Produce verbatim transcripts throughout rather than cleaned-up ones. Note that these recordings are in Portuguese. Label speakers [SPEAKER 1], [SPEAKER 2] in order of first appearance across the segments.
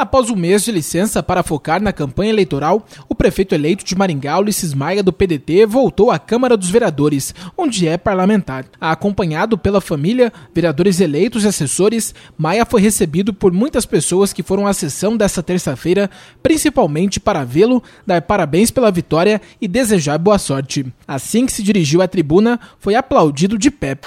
[SPEAKER 1] Após um mês de licença para focar na campanha eleitoral, o prefeito eleito de Maringá, Ulisses Maia, do P D T, voltou à Câmara dos Vereadores, onde é parlamentar. Acompanhado pela família, vereadores eleitos e assessores, Maia foi recebido por muitas pessoas que foram à sessão desta terça-feira, principalmente para vê-lo, dar parabéns pela vitória e desejar boa sorte. Assim que se dirigiu à tribuna, foi aplaudido de pé.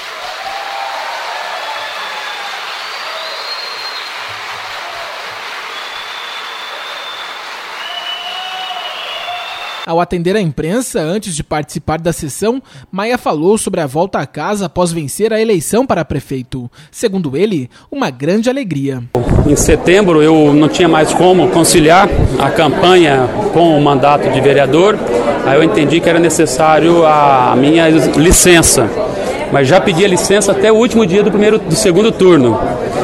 [SPEAKER 1] Ao atender a imprensa, antes de participar da sessão, Maia falou sobre a volta à casa após vencer a eleição para prefeito. Segundo ele, uma grande alegria.
[SPEAKER 2] Em setembro eu não tinha mais como conciliar a campanha com o mandato de vereador, aí eu entendi que era necessário a minha licença, mas já pedi a licença até o último dia do, primeiro, do segundo turno.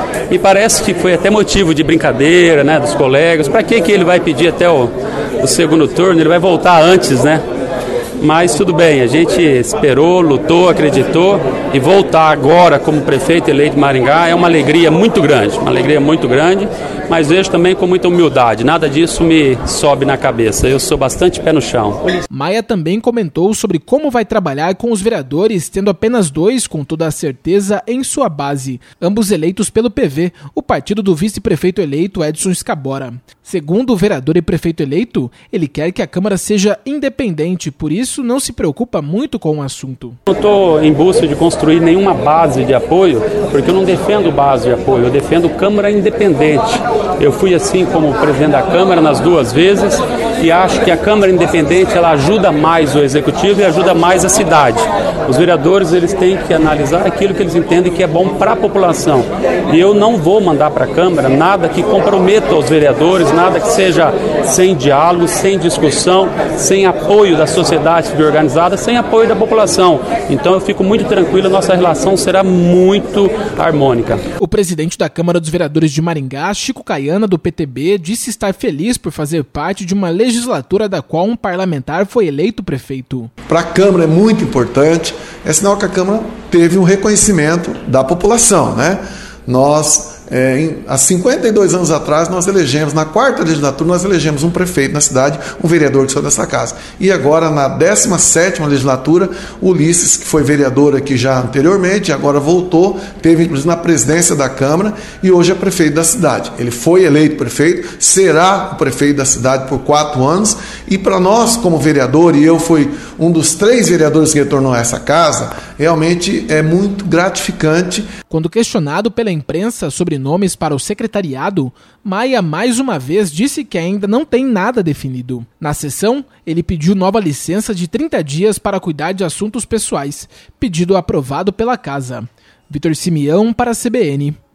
[SPEAKER 2] E parece que foi até motivo de brincadeira, né, dos colegas. Para que que ele vai pedir até o, o segundo turno? Ele vai voltar antes, né? Mas tudo bem, a gente esperou, lutou, acreditou, e voltar agora como prefeito eleito de Maringá é uma alegria muito grande, uma alegria muito grande, mas vejo também com muita humildade, nada disso me sobe na cabeça, eu sou bastante pé no chão.
[SPEAKER 1] Maia também comentou sobre como vai trabalhar com os vereadores, tendo apenas dois, com toda a certeza, em sua base, ambos eleitos pelo P V, o partido do vice-prefeito eleito Edson Escabora. Segundo o vereador e prefeito eleito, ele quer que a Câmara seja independente, por isso não se preocupa muito com o assunto.
[SPEAKER 2] Não estou em busca de construir nenhuma base de apoio, porque eu não defendo base de apoio, eu defendo Câmara independente. Eu fui assim como presidente da Câmara nas duas vezes e acho que a Câmara independente ela ajuda mais o Executivo e ajuda mais a cidade. Os vereadores eles têm que analisar aquilo que eles entendem que é bom para a população. E eu não vou mandar para a Câmara nada que comprometa os vereadores, nada que seja sem diálogo, sem discussão, sem apoio da sociedade civil organizada, sem apoio da população. Então eu fico muito tranquilo, nossa relação será muito harmônica.
[SPEAKER 1] O presidente da Câmara dos Vereadores de Maringá, Chico Caiana, do P T B, disse estar feliz por fazer parte de uma legislatura da qual um parlamentar foi eleito prefeito.
[SPEAKER 3] Para a Câmara é muito importante, é sinal que a Câmara teve um reconhecimento da população, né? Nós, é, em, há cinquenta e dois anos atrás, nós elegemos, na quarta legislatura, nós elegemos um prefeito na cidade, um vereador que saiu dessa casa. E agora, na décima sétima legislatura, o Ulisses, que foi vereador aqui já anteriormente, agora voltou, teve inclusive na presidência da Câmara e hoje é prefeito da cidade. Ele foi eleito prefeito, será o prefeito da cidade por quatro anos e para nós, como vereador, e eu fui um dos três vereadores que retornou a essa casa, realmente é muito gratificante.
[SPEAKER 1] Quando questionado pela imprensa sobre nomes para o secretariado, Maia mais uma vez disse que ainda não tem nada definido. Na sessão, ele pediu nova licença de trinta dias para cuidar de assuntos pessoais, pedido aprovado pela casa. Vitor Simeão para a C B N.